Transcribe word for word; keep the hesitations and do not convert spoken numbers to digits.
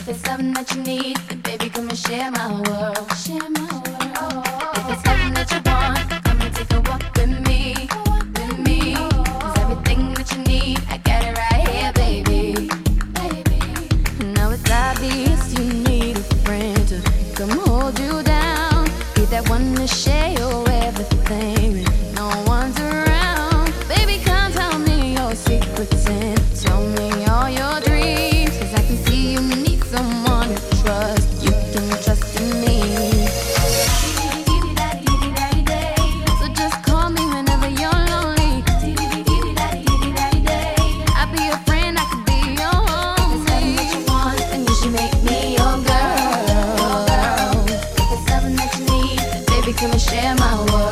it's something that you need, then baby, come and share my world. Share my world. If it's something that you want, come and take a walk with me, with me. 'Cause everything that you need, I got it right here, baby. Baby. Now it's obvious you need a friend to come hold you down. Be that one to share your everything when no one's around. Baby, come tell me your secrets and tell me all your dreams. 'Cause I can see you need someone to trust. You can trust in me. So just call me whenever you're lonely. I'll be your friend, I could be your homie. If it's something that you want, then you should make me your girl. If it's something that you need, then baby, come and share my world.